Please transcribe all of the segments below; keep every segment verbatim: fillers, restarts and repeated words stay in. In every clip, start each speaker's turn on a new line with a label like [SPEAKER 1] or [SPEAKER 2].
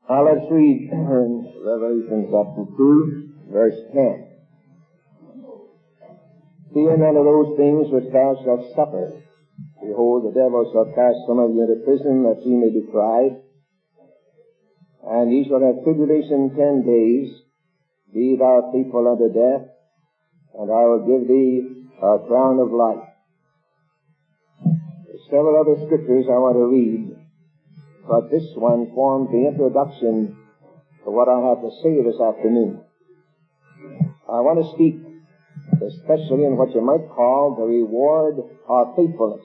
[SPEAKER 1] Now let's read Revelation chapter two, verse ten. Fear none of those things which thou shalt suffer. Behold, the devil shall cast some of you into prison, that ye may be tried. And ye shall have tribulation ten days. Be thou faithful unto death, and I will give thee a crown of life. There's several other scriptures I want to read, but this one forms the introduction to what I have to say this afternoon. I want to speak especially in what you might call the reward of faithfulness.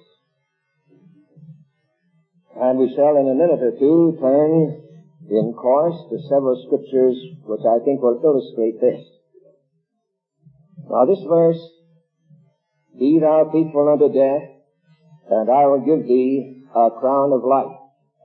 [SPEAKER 1] And we shall in a minute or two turn in course to several scriptures which I think will illustrate this. Now this verse, be thou faithful unto death, and I will give thee a crown of life.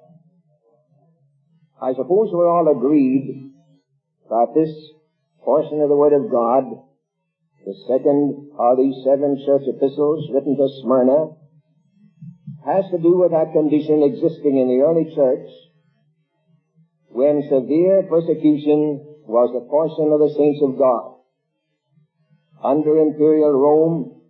[SPEAKER 1] I suppose we're all agreed that this portion of the Word of God, the second of these seven church epistles written to Smyrna, has to do with that condition existing in the early church when severe persecution was the portion of the saints of God. Under imperial Rome,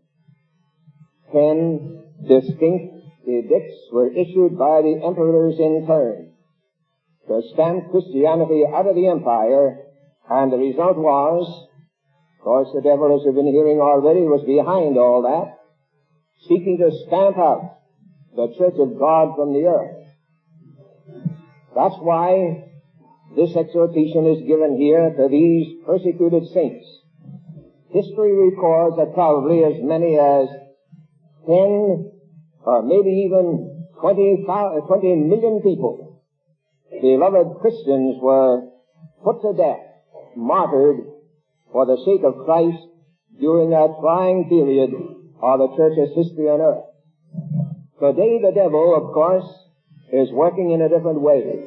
[SPEAKER 1] ten distinct edicts were issued by the emperors in turn to stamp Christianity out of the empire, and the result was, of course, the devil, as we've been hearing already, was behind all that, seeking to stamp out the church of God from the earth. That's why this exhortation is given here to these persecuted saints. History records that probably as many as ten or maybe even twenty, twenty million people, beloved Christians, were put to death, martyred for the sake of Christ during that trying period of the church's history on earth. Today the devil, of course, is working in a different way.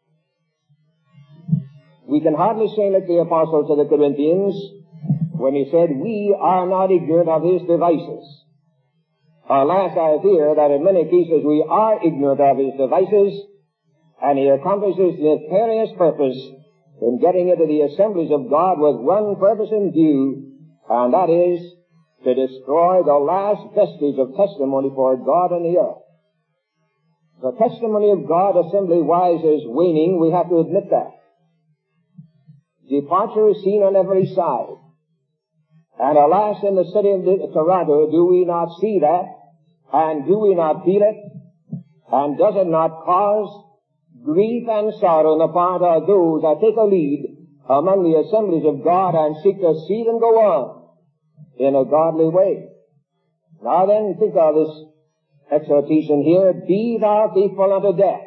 [SPEAKER 1] We can hardly say like the apostle to the Corinthians when he said, we are not ignorant of his devices. Alas, I fear that in many cases we are ignorant of his devices, and he accomplishes the nefarious purpose in getting into the assemblies of God with one purpose in view, and that is to destroy the last vestige of testimony for God on the earth. The testimony of God assembly-wise is waning, we have to admit that. Departure is seen on every side. And alas, in the city of Toronto, do we not see that? And do we not feel it? And does it not cause grief and sorrow on the part of those that take a lead among the assemblies of God and seek to see them go on in a godly way? Now then, think of this exhortation here, be thou faithful unto death.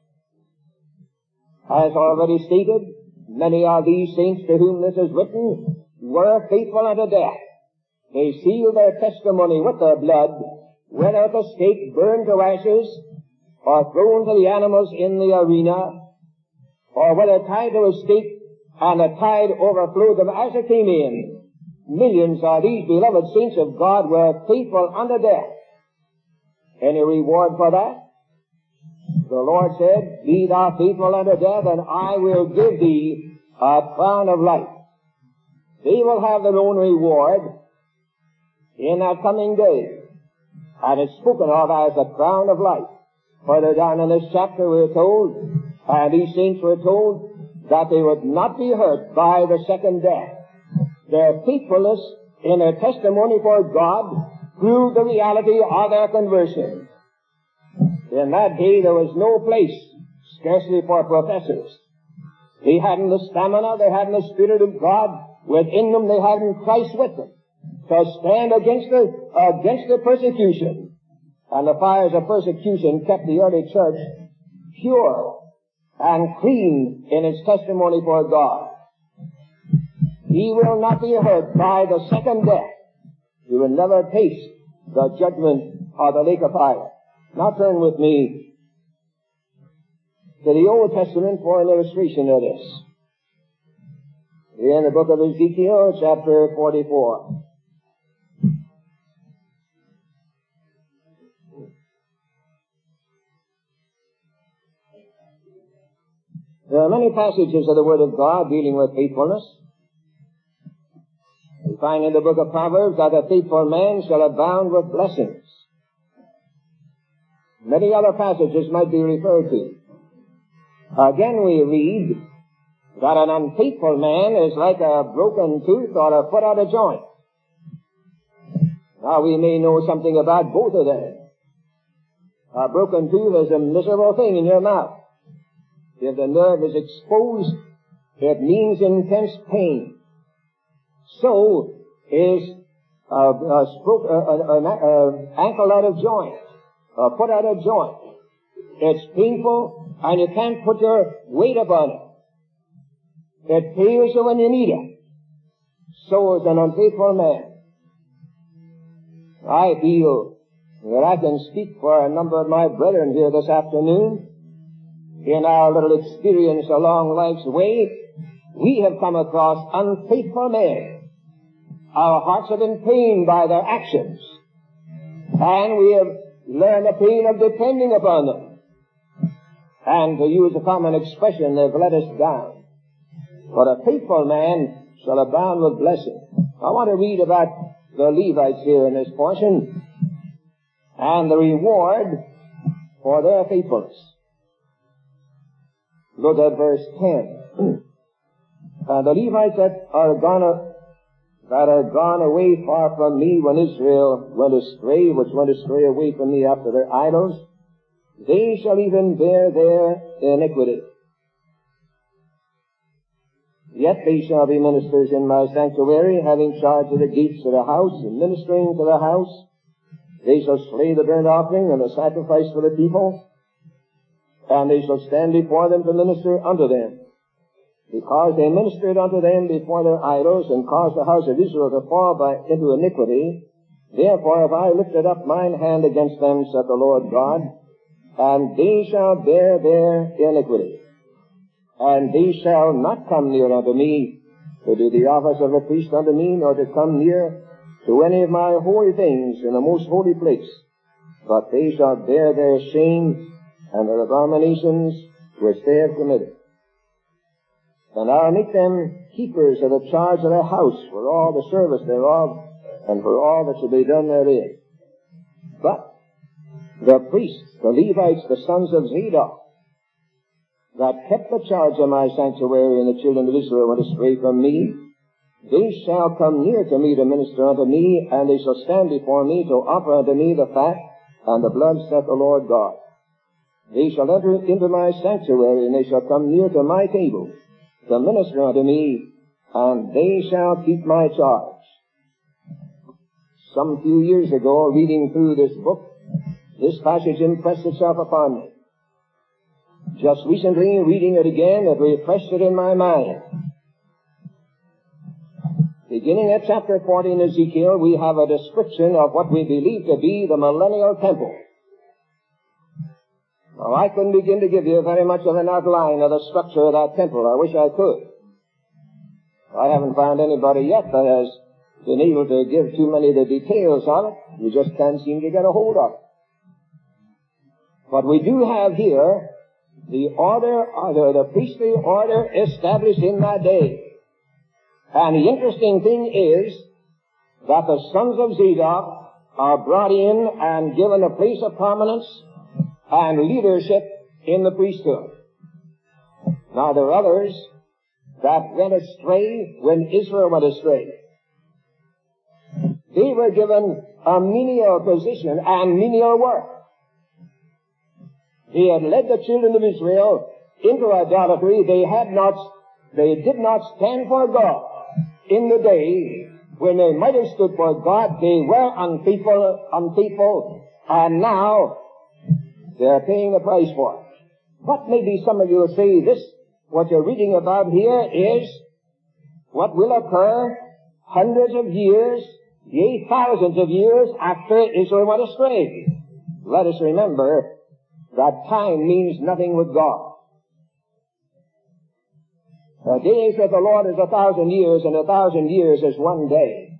[SPEAKER 1] As already stated, many of these saints to whom this is written were faithful unto death. They sealed their testimony with their blood, went out the stake, burned to ashes, or thrown to the animals in the arena, or whether tied to a stake and the tide overflowed them as it came in. Millions of these beloved saints of God were faithful unto death. Any reward for that? The Lord said, be thou faithful unto death, and I will give thee a crown of life. They will have their own reward in that coming day. And it's spoken of as the crown of life. Further down in this chapter we're told, and these saints were told, that they would not be hurt by the second death. Their faithfulness in their testimony for God proved the reality of their conversion. In that day there was no place, scarcely for professors. They hadn't the stamina, they hadn't the Spirit of God within them, they hadn't Christ with them to stand against the, against the persecution. And the fires of persecution kept the early church pure and clean in its testimony for God. He will not be hurt by the second death. He will never taste the judgment of the lake of fire. Now turn with me to the Old Testament for an illustration of this. In the book of Ezekiel, chapter forty-four. There are many passages of the Word of God dealing with faithfulness. We find in the book of Proverbs that a faithful man shall abound with blessings. Many other passages might be referred to. Again we read that an unfaithful man is like a broken tooth or a foot out of joint. Now we may know something about both of them. A broken tooth is a miserable thing in your mouth. If the nerve is exposed, it means intense pain. So is a, a, stroke, a, a, a, a ankle out of joint, a foot out of joint. It's painful, and you can't put your weight upon it. It fails you when you need it. So is an unfaithful man. I feel that I can speak for a number of my brethren here this afternoon. In our little experience along life's way, we have come across unfaithful men. Our hearts have been pained by their actions, and we have learned the pain of depending upon them. And to use a common expression, they've let us down. But a faithful man shall abound with blessing. I want to read about the Levites here in this portion and the reward for their faithfulness. Look at verse ten. uh, the Levites that are gone, that are gone away far from me when Israel went astray, which went astray away from me after their idols, they shall even bear their iniquity. Yet they shall be ministers in my sanctuary, having charge of the gates of the house, and ministering to the house. They shall slay the burnt offering and the sacrifice for the people, and they shall stand before them to minister unto them. Because they ministered unto them before their idols, and caused the house of Israel to fall by, into iniquity, therefore have I lifted up mine hand against them, saith the Lord God, and they shall bear their iniquity. And they shall not come near unto me to do the office of a priest unto me, nor to come near to any of my holy things in the most holy place. But they shall bear their shame and their abominations which they have committed. And I'll make them keepers of the charge of their house for all the service thereof, and for all that shall be done therein. But the priests, the Levites, the sons of Zadok, that kept the charge of my sanctuary, and the children of Israel went astray from me, they shall come near to me to minister unto me, and they shall stand before me to offer unto me the fat and the blood, saith the Lord God. They shall enter into my sanctuary, and they shall come near to my table to minister unto me, and they shall keep my charge. Some few years ago, reading through this book, this passage impressed itself upon me. Just recently, reading it again, it refreshed it in my mind. Beginning at chapter forty in Ezekiel, we have a description of what we believe to be the millennial temple. Now, I couldn't begin to give you very much of an outline of the structure of that temple. I wish I could. I haven't found anybody yet that has been able to give too many of the details of it. You just can't seem to get a hold of it. But we do have here the order, or the, the priestly order established in that day. And the interesting thing is that the sons of Zadok are brought in and given a place of prominence and leadership in the priesthood. Now there are others that went astray when Israel went astray. They were given a menial position and menial work. They had led the children of Israel into idolatry. They had not, they did not stand for God. In the day when they might have stood for God, they were unfaithful, unfaithful, and now they're paying the price for it. But maybe some of you will say this, what you're reading about here is what will occur hundreds of years, yea, thousands of years after Israel went astray. Let us remember that time means nothing with God. The days of the Lord is a thousand years, and a thousand years is one day.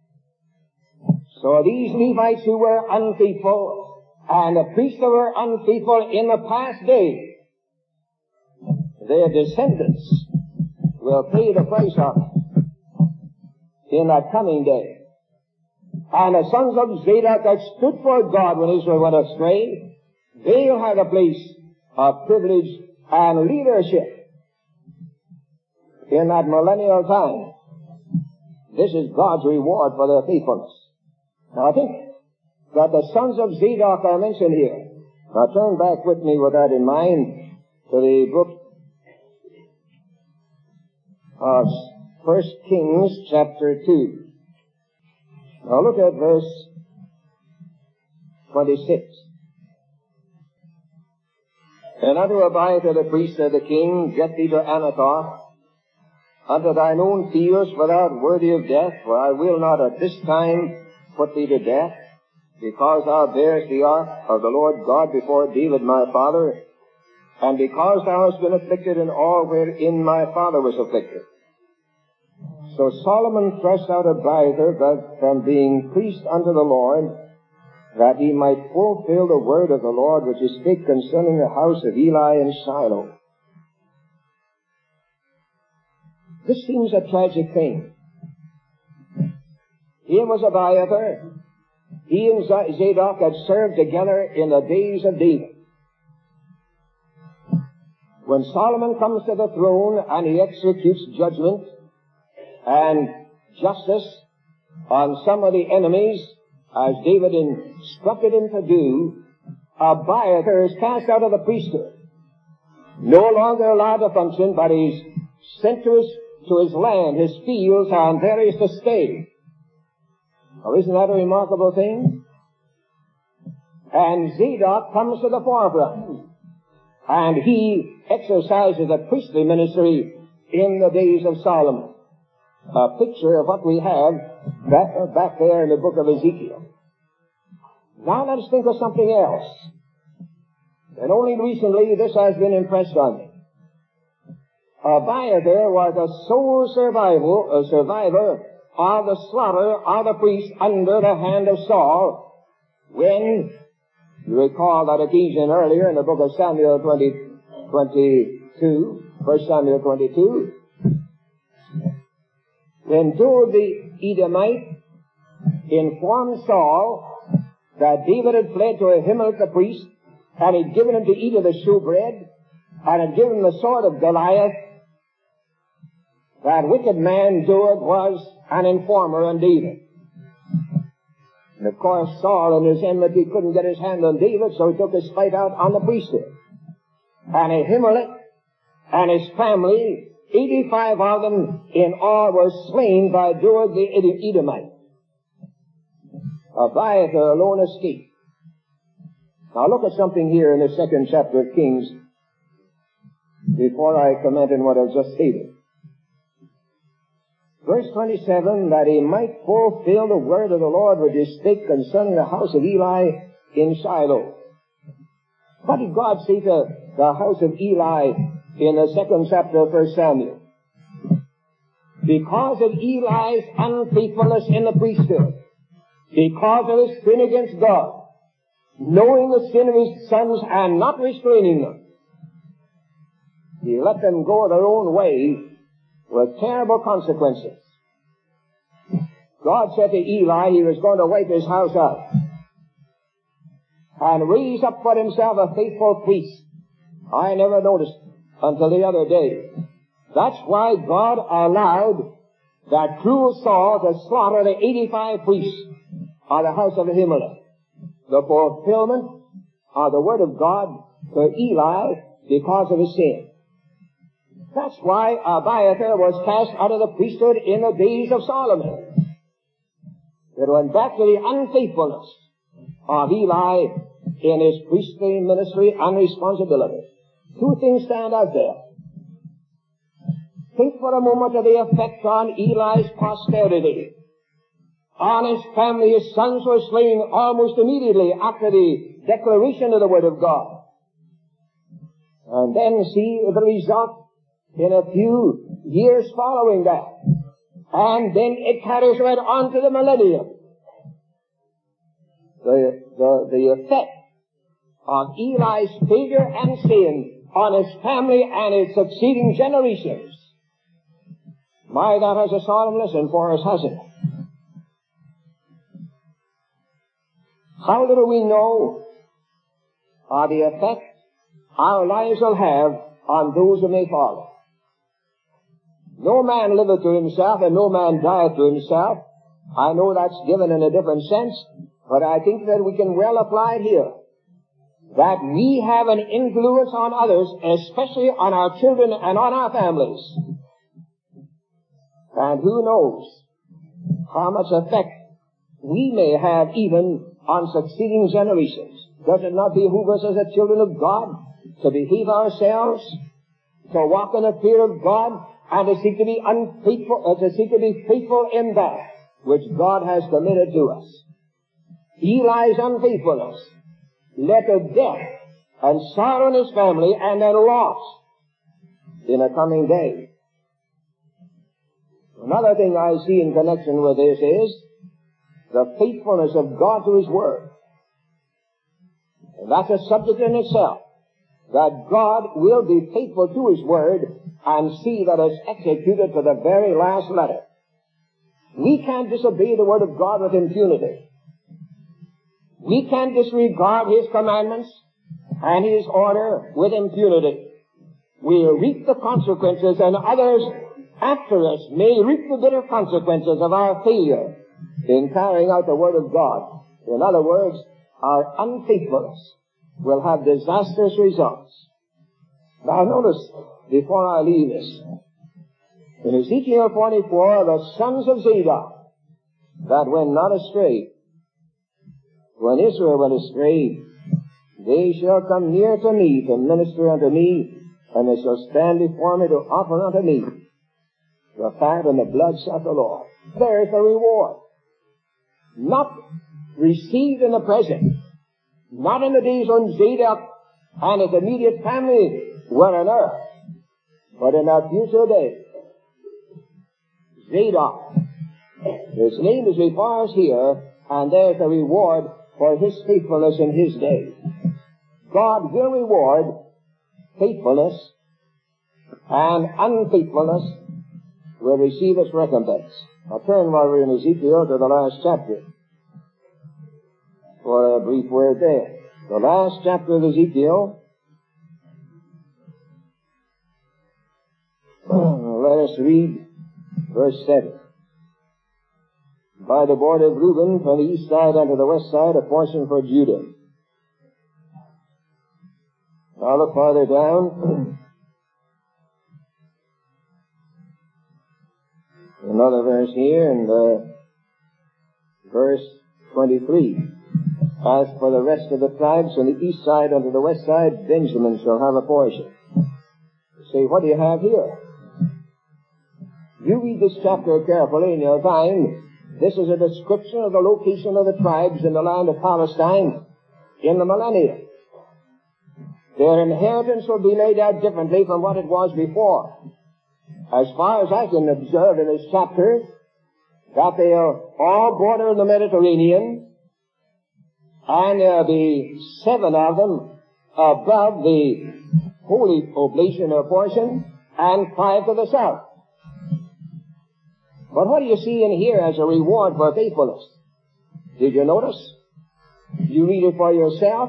[SPEAKER 1] So these Levites who were unfaithful, and the priests who were unfaithful in the past day, their descendants will pay the price of it in that coming day. And the sons of Zadok that stood for God when Israel went astray, they'll have a place of privilege and leadership in that millennial time. This is God's reward for their faithfulness. Now I think that the sons of Zadok are mentioned here. Now turn back with me with that in mind to the book of First Kings chapter two. Now look at verse twenty-six. And unto Abiathar the priest said the king, Get thee to Anathoth, unto thine own fields, for thou art worthy of death, for I will not at this time put thee to death, because thou bearest the ark of the Lord God before David my father, and because thou hast been afflicted in all wherein my father was afflicted. So Solomon thrust out Abiathar that from being priest unto the Lord, that he might fulfill the word of the Lord which is spake concerning the house of Eli in Shiloh. This seems a tragic thing. Here was Abiathar. He and Zadok had served together in the days of David. When Solomon comes to the throne and he executes judgment and justice on some of the enemies, as David instructed him to do, Abiathar is cast out of the priesthood. No longer allowed to function, but he's sent to his, to his land, his fields, and there he is to stay. Now, isn't that a remarkable thing? And Zadok comes to the forefront, and he exercises a priestly ministry in the days of Solomon. A picture of what we have back, back there in the book of Ezekiel. Now let us think of something else. And only recently this has been impressed on me. Abiathar was a sole survival, a survivor of the slaughter of the priests under the hand of Saul, when, you recall that occasion earlier in the book of Samuel twenty, twenty-two, First Samuel twenty-two, when Doeg the Edomite informed Saul that David had fled to Ahimelech the priest, and had given him to eat of the shewbread, and had given him the sword of Goliath, that wicked man Doeg was an informer on David. And of course Saul in his enmity couldn't get his hand on David, so he took his fight out on the priesthood. And Ahimelech and his family, eighty-five of them in all, were slain by Doeg the Edomite. Abiathar alone escaped. Now look at something here in the second chapter of Kings before I comment on what I've just stated. Verse twenty-seven, that he might fulfill the word of the Lord which is spake concerning the house of Eli in Shiloh. What did God say to the house of Eli in the second chapter of First Samuel? Because of Eli's unfaithfulness in the priesthood, because of his sin against God, knowing the sin of his sons and not restraining them, he let them go their own way with terrible consequences. God said to Eli he was going to wipe his house out and raise up for himself a faithful priest. I never noticed until the other day. That's why God allowed that cruel Saul to slaughter the eighty-five priests of the house of Ahimelech. The fulfillment of the word of God to Eli because of his sin. That's why Abiathar was cast out of the priesthood in the days of Solomon. It went back to the unfaithfulness of Eli in his priestly ministry and responsibility. Two things stand out there. Think for a moment of the effect on Eli's posterity, on his family. His sons were slain almost immediately after the declaration of the word of God. And then see the result in a few years following that. And then it carries right on to the millennium. The, the, the effect of Eli's failure and sin on his family and its succeeding generations. My, that has a solemn lesson for us, hasn't it? How little we know of the effect our lives will have on those who may follow. No man liveth to himself, and no man dieth to himself. I know that's given in a different sense, but I think that we can well apply it here. That we have an influence on others, especially on our children and on our families. And who knows how much effect we may have even on succeeding generations. Does it not behoove us as the children of God to behave ourselves, to walk in the fear of God, and to seek to be unfaithful, uh, to seek to be faithful in that which God has committed to us? Eli's unfaithfulness led to death and sorrow in his family and then loss in a coming day. Another thing I see in connection with this is the faithfulness of God to his word. And that's a subject in itself, that God will be faithful to his word and see that it's executed to the very last letter. We can't disobey the word of God with impunity. We can't disregard his commandments and his order with impunity. We'll reap the consequences, and others after us may reap the bitter consequences of our failure in carrying out the word of God. In other words, our unfaithfulness will have disastrous results. Now notice, before I leave this, in Ezekiel forty-four, the sons of Zadok that went not astray, when Israel went astray, they shall come near to me to minister unto me, and they shall stand before me to offer unto me the fat and the blood, saith the Lord. There's the reward. Not received in the present, not in the days when Zadok and his immediate family were on earth, but in our future day. Zadok, his name is before us here, and there's the reward for his faithfulness in his day. God will reward faithfulness, and unfaithfulness will receive its recompense. Now turn while we're in Ezekiel to the last chapter for a brief word there. The last chapter of Ezekiel. Let us read verse seven. By the border of Reuben, from the east side unto the west side, a portion for Judah. Now look farther down. Another verse here, in the verse twenty-three. As for the rest of the tribes from the east side unto the west side, Benjamin shall have a portion. You say, what do you have here? You read this chapter carefully and you'll find this is a description of the location of the tribes in the land of Palestine in the millennium. Their inheritance will be laid out differently from what it was before. As far as I can observe in this chapter, that they'll all border the Mediterranean, and there'll be seven of them above the holy oblation or portion, and five to the south. But what do you see in here as a reward for faithfulness? Did you notice? You read it for yourself.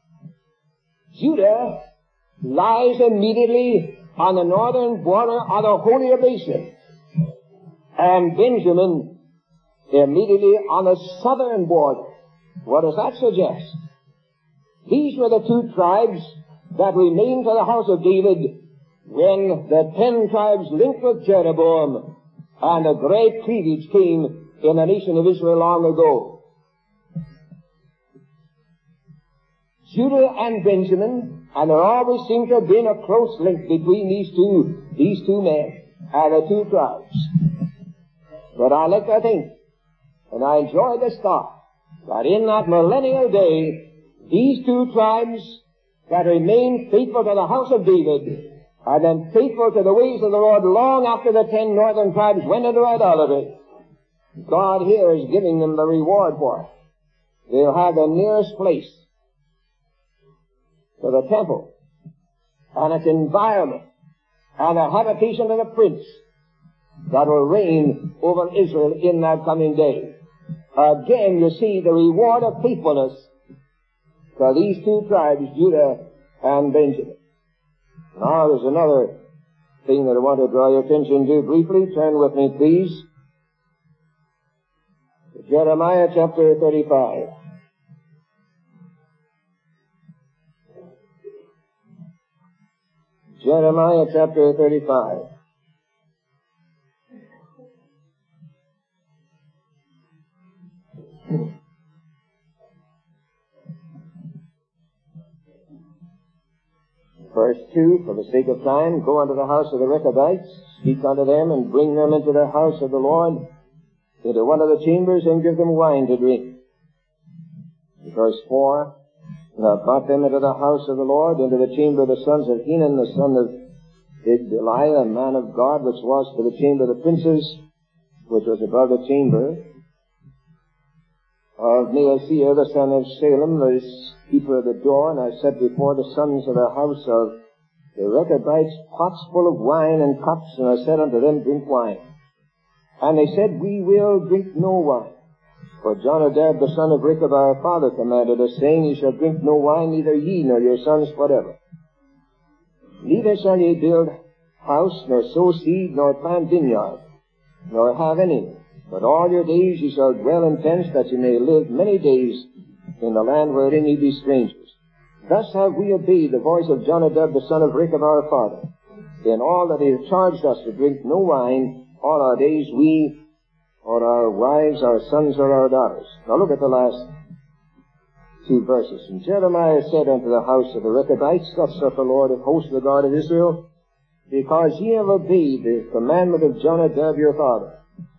[SPEAKER 1] Judah lies immediately on the northern border of the holy oblation, and Benjamin immediately on the southern border. What does that suggest? These were the two tribes that remained to the house of David when the ten tribes linked with Jeroboam and a great cleavage came in the nation of Israel long ago. Judah and Benjamin, and there always seemed to have been a close link between these two, these two men and the two tribes. But I like to think, and I enjoy this thought, that in that millennial day, these two tribes that remained faithful to the house of David, and then faithful to the ways of the Lord long after the ten northern tribes went into idolatry, God here is giving them the reward for it. They'll have the nearest place to the temple and its environment and the habitation of the prince that will reign over Israel in that coming day. Again, you see the reward of faithfulness for these two tribes, Judah and Benjamin. Now, there's another thing that I want to draw your attention to briefly. Turn with me, please, to Jeremiah chapter thirty-five. Jeremiah chapter thirty-five. Verse two, for the sake of time, go unto the house of the Rechabites, speak unto them, and bring them into the house of the Lord, into one of the chambers, and give them wine to drink. Verse four, and I brought them into the house of the Lord, into the chamber of the sons of Henan, the son of Igdaliah, a man of God, which was for the chamber of the princes, which was above the chamber of Maaseiah, the son of Salem, the keeper of the door. And I set before the sons of the house of the Rechabites pots full of wine and cups, and I said unto them, drink wine. And they said, we will drink no wine. For Jonadab, the son of Rechab, our father, commanded us, saying, ye shall drink no wine, neither ye nor your sons forever. Neither shall ye build house, nor sow seed, nor plant vineyard, nor have any. But all your days ye shall dwell in tents, that ye may live many days in the land wherein ye be strangers. Thus have we obeyed the voice of Jonadab, the son of Rechab, our father, in all that he hath charged us to drink no wine all our days, we, or our wives, our sons, or our daughters. Now look at the last two verses. And Jeremiah said unto the house of the Rechabites, thus saith the Lord of hosts, the God of Israel, because ye have obeyed the commandment of Jonadab your father,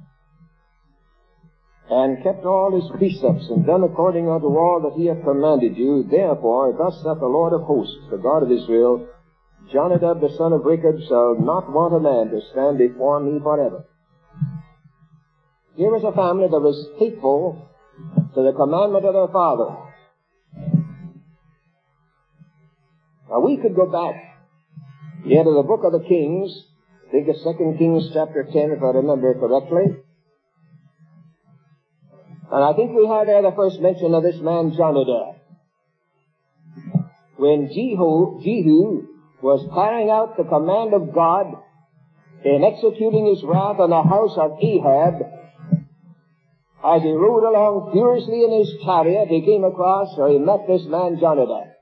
[SPEAKER 1] and kept all his precepts, and done according unto all that he hath commanded you, therefore thus saith the Lord of hosts, the God of Israel, Jonadab the son of Rechab shall not want a man to stand before me forever. Here was a family that was faithful to the commandment of their father. Now we could go back into the book of the Kings, I think it's Second Kings chapter ten, if I remember correctly. And I think we have there the first mention of this man Jonadab. When Jehu, Jehu was carrying out the command of God in executing his wrath on the house of Ahab, as he rode along furiously in his chariot, he came across, or he met this man Jonadab.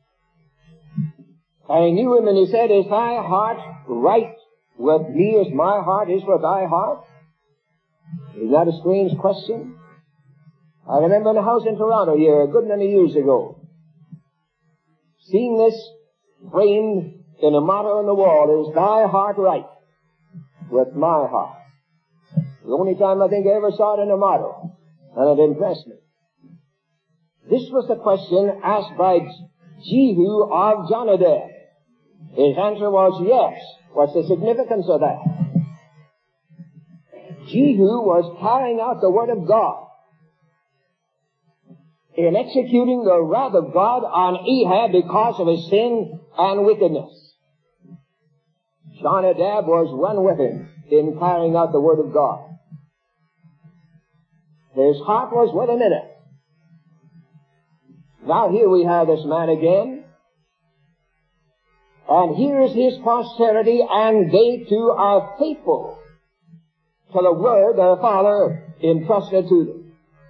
[SPEAKER 1] And he knew him, and he said, is thy heart right with me as my heart is with thy heart? Is that a strange question? I remember in a house in Toronto here a good many years ago, seeing this framed in a motto on the wall, is thy heart right with my heart? The only time I think I ever saw it in a motto, and it impressed me. This was the question asked by Jehu of Jonadab. His answer was yes. What's the significance of that? Jehu was carrying out the word of God in executing the wrath of God on Ahab because of his sin and wickedness. Jonadab was one with him in carrying out the word of God. His heart was with him in it. Now here we have this man again, and here is his posterity, and they too are faithful to the word their father entrusted to them.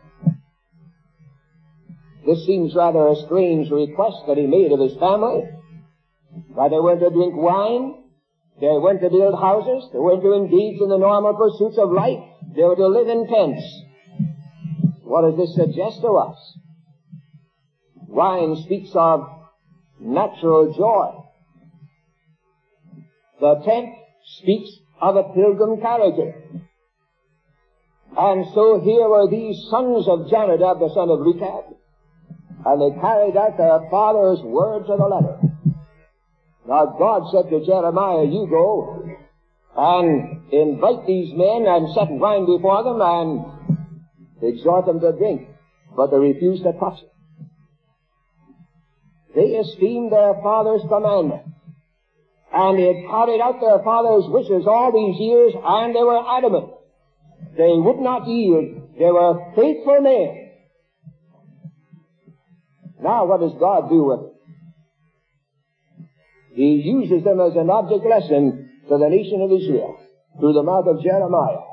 [SPEAKER 1] This seems rather a strange request that he made of his family. That they were to drink wine, they weren't to build houses, they weren't to engage in the normal pursuits of life, they were to live in tents. What does this suggest to us? Wine speaks of natural joy. The tent speaks of a pilgrim character. And so here were these sons of Jonadab, the son of Rechab, and they carried out their father's word to the letter. Now God said to Jeremiah, you go and invite these men and set wine before them and exhort them to drink. But they refused to touch it. They esteemed their father's commandment And they had carried out their father's wishes all these years, and they were adamant. They would not yield. They were faithful men. Now what does God do with it? He uses them as an object lesson to the nation of Israel through the mouth of Jeremiah.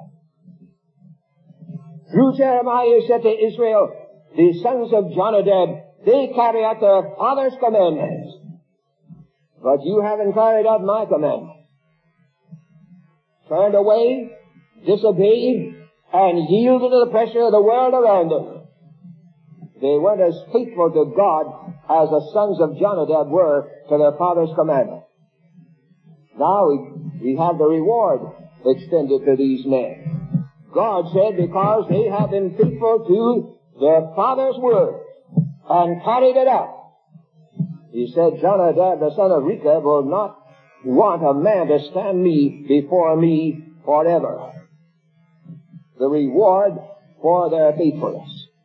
[SPEAKER 1] Through Jeremiah he said to Israel, the sons of Jonadab, they carry out their father's commandments, but you haven't carried out my commandments. Turned away, disobeyed, and yielded to the pressure of the world around them. They weren't as faithful to God as the sons of Jonadab were to their father's commandment. Now we, we have the reward extended to these men. God said, because they have been faithful to their father's word and carried it out. He said, Jonadab, the son of Rechab, will not want a man to stand me before me forever. The reward for their faithfulness.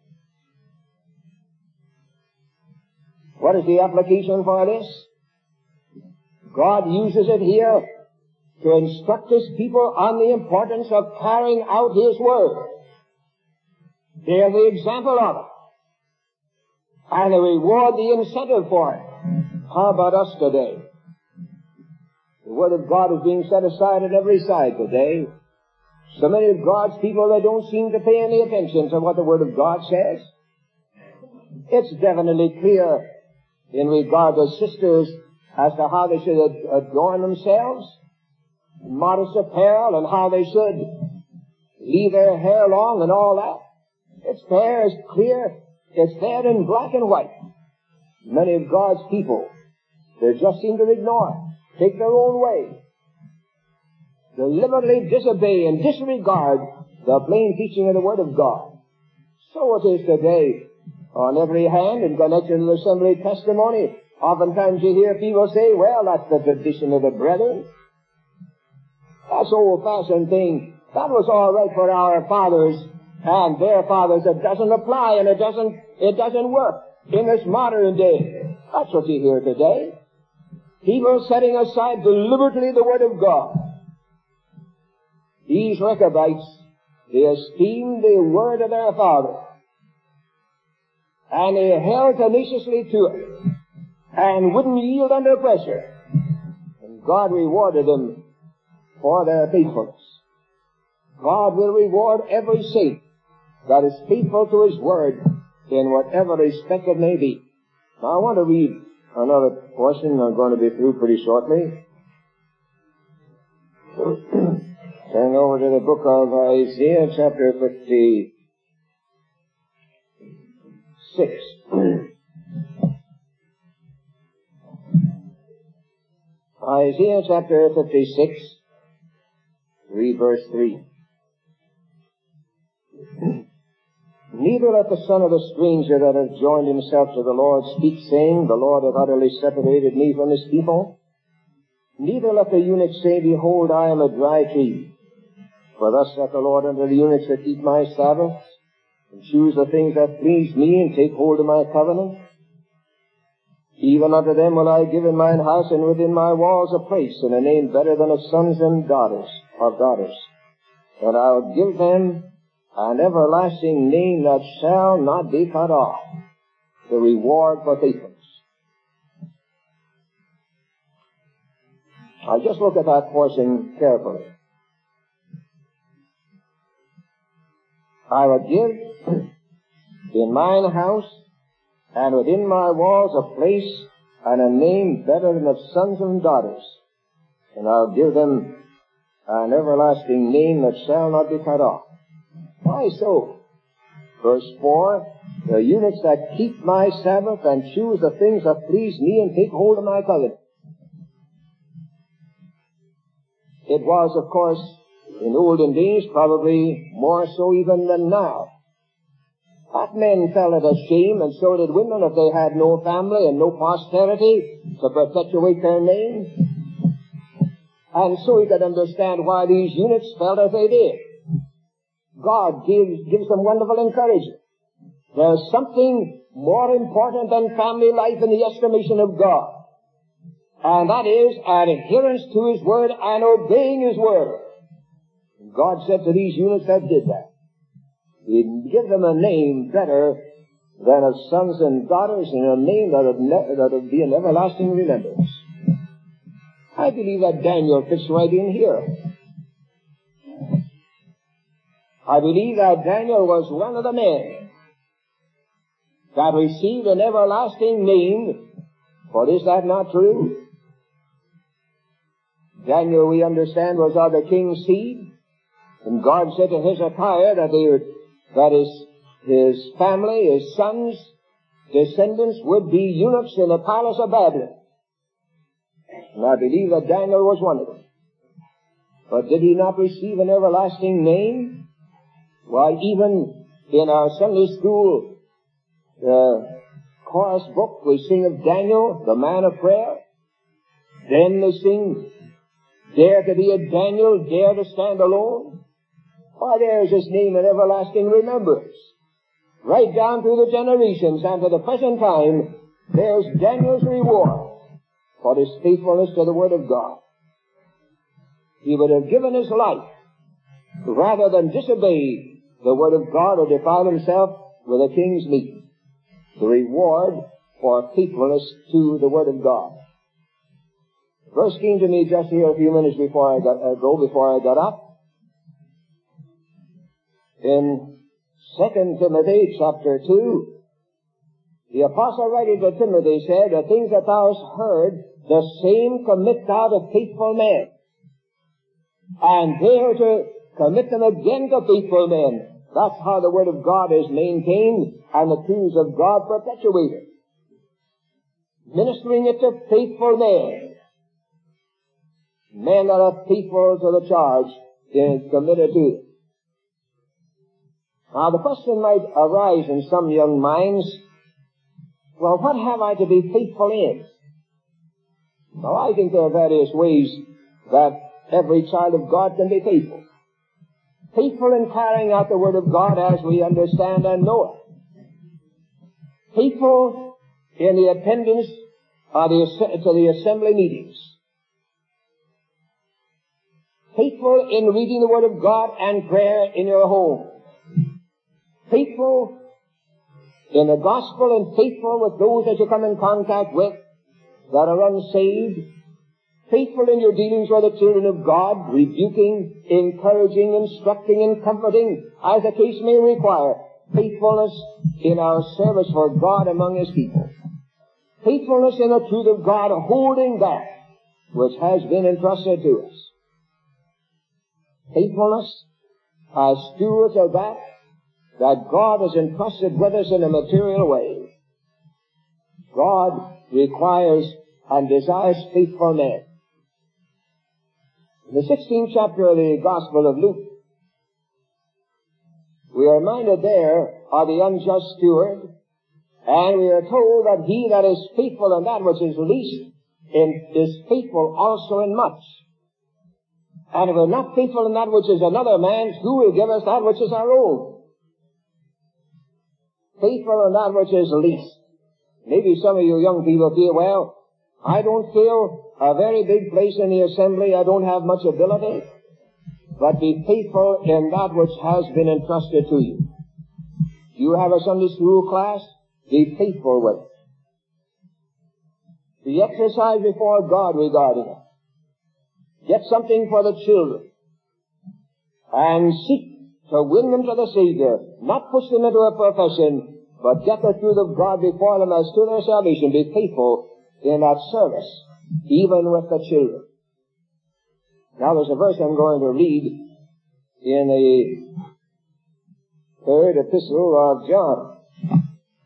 [SPEAKER 1] What is the application for this? God uses it here to instruct His people on the importance of carrying out His word. They are the example of it. And the reward, the incentive for it. How about us today? The Word of God is being set aside on every side today. So many of God's people, they don't seem to pay any attention to what the Word of God says. It's definitely clear in regard to sisters as to how they should adorn themselves, modest apparel, and how they should leave their hair long and all that. It's there, it's clear, it's there in black and white. Many of God's people, they just seem to ignore it, take their own way, deliberately disobey and disregard the plain teaching of the Word of God. So it is today. On every hand, in connection with assembly testimony, oftentimes you hear people say, well, that's the tradition of the brethren. That's old-fashioned thing. That was all right for our fathers and their fathers. It doesn't apply and it doesn't, it doesn't work in this modern day. That's what you hear today. People setting aside deliberately the Word of God. These Rechabites, they esteemed the Word of their father. And they held tenaciously to it and wouldn't yield under pressure. And God rewarded them for their faithfulness. God will reward every saint that is faithful to His Word in whatever respect it may be. Now I want to read another portion. I'm going to be through pretty shortly. Turn over to the book of Isaiah, chapter fifty. Six. Isaiah chapter fifty-six, read verse three. Neither let the son of the stranger that hath joined himself to the Lord speak, saying, the Lord hath utterly separated me from His people. Neither let the eunuch say, behold, I am a dry tree. For thus saith the Lord unto the eunuchs that keep my Sabbaths, and choose the things that please me, and take hold of my covenant. Even unto them will I give in mine house and within my walls a place, and a name better than of sons and daughters, of daughters. And I'll give them an everlasting name that shall not be cut off, the reward for faithfulness. I'll just look at that portion carefully. I will give in mine house and within my walls a place and a name better than of sons and daughters. And I'll give them an everlasting name that shall not be cut off. Why so? Verse four, the eunuchs that keep my Sabbath and choose the things that please me and take hold of my covenant. It was, of course, in olden days, probably more so even than now, that men felt it a shame, and so did women, if they had no family and no posterity to perpetuate their name. And so you could understand why these eunuchs felt as they did. God gives, gives them wonderful encouragement. There's something more important than family life in the estimation of God. and that is adherence to His Word and obeying His Word. God said to these eunuchs that did that, He'd give them a name better than of sons and daughters, and a name that would, ne- that would be an everlasting remembrance. I believe that Daniel fits right in here. I believe that Daniel was one of the men that received an everlasting name, for is that not true? Daniel, we understand, was of the king's seed, and God said to Hezekiah that, they would, that his, his family, his sons, descendants would be eunuchs in the palace of Babylon. And I believe that Daniel was one of them. But did he not receive an everlasting name? Why, even in our Sunday school uh, chorus book, we sing of Daniel, the man of prayer. Then they sing, dare to be a Daniel, dare to stand alone. Why, there's his name in everlasting remembrance. Right down through the generations and to the present time, there's Daniel's reward for his faithfulness to the Word of God. He would have given his life rather than disobey the Word of God or defile himself with a king's meat. The reward for faithfulness to the Word of God. The verse came to me just here a few minutes before I got, uh, go, before I got up. In Second Timothy chapter two, the apostle writing to Timothy said, the things that thou hast heard, the same commit thou to faithful men. And they are to commit them again to faithful men. That's how the Word of God is maintained and the truths of God perpetuated. Ministering it to faithful men. Men that are faithful to the charge is committed to it. Now the question might arise in some young minds, well, what have I to be faithful in? Well, I think there are various ways that every child of God can be faithful. Faithful in carrying out the Word of God as we understand and know it. Faithful in the attendance of the, to the assembly meetings. Faithful in reading the Word of God and prayer in your home. Faithful in the gospel and faithful with those that you come in contact with that are unsaved. Faithful in your dealings with the children of God, rebuking, encouraging, instructing, and comforting, as the case may require. Faithfulness in our service for God among His people. Faithfulness in the truth of God, holding that which has been entrusted to us. Faithfulness as stewards of that that God has entrusted with us in a material way. God requires and desires faithful men. In the sixteenth chapter of the Gospel of Luke, we are reminded there of the unjust steward, and we are told that he that is faithful in that which is least in, is faithful also in much. And if we're not faithful in that which is another man's, who will give us that which is our own? Faithful in that which is least. Maybe some of you young people feel, well, I don't fill a very big place in the assembly, I don't have much ability. But be faithful in that which has been entrusted to you. You have a Sunday school class, be faithful with it. Be exercised before God regarding it. Get something for the children. And seek to win them to the Savior. Not push them into a profession, but get the truth of God before them as to their salvation. Be faithful in that service, even with the children. Now there's a verse I'm going to read in the third epistle of John.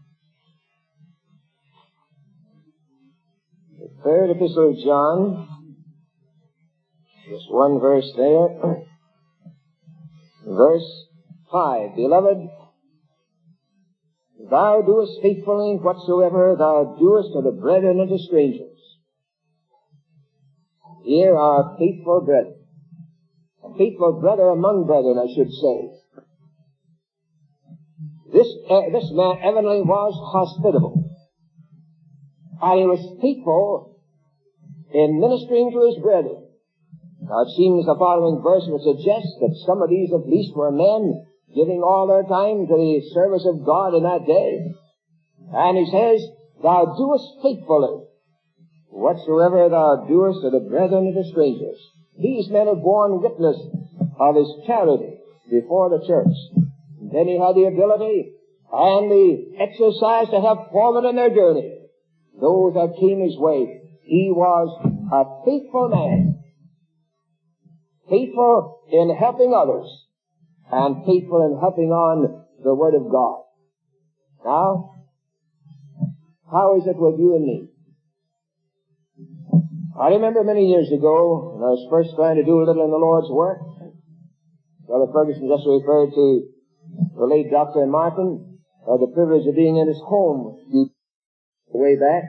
[SPEAKER 1] The third epistle of John, just one verse there. Verse five, Beloved, thou doest faithfully whatsoever thou doest to the brethren and to strangers. Here are faithful brethren. A faithful brother among brethren, I should say. This, uh, this man evidently was hospitable. And he was faithful in ministering to his brethren. Now it seems the following verse would suggest that some of these at least were men giving all their time to the service of God in that day. And he says, thou doest faithfully whatsoever thou doest to the brethren and to strangers. These men have borne witness of his charity before the church. And then he had the ability and the exercise to help forward in their journey those that came his way. He was a faithful man, faithful in helping others, and faithful in helping on the Word of God. Now, how is it with you and me? I remember many years ago, when I was first trying to do a little in the Lord's work, Brother Ferguson just referred to the late Doctor Martin, uh, the privilege of being in his home way back.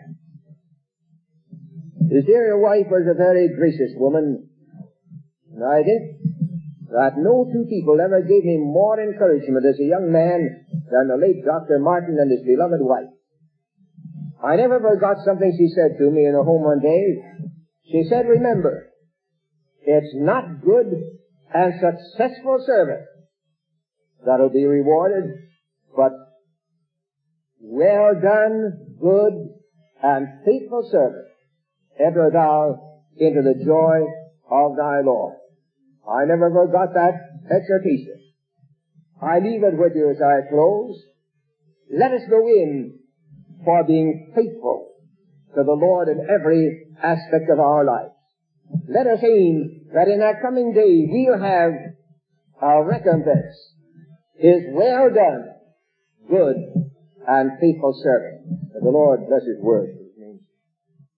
[SPEAKER 1] His dear wife was a very gracious woman, and I think that no two people ever gave me more encouragement as a young man than the late Doctor Martin and his beloved wife. I never forgot something she said to me in her home one day. She said, remember, it's not good and successful service that'll be rewarded, but well done, good and faithful service, enter thou into the joy of thy Lord. I never forgot that exhortation. I leave it with you as I close. Let us go in for being faithful to the Lord in every aspect of our lives. Let us aim that in that coming day we'll have our recompense is well done, good and faithful servant. May the Lord bless his word.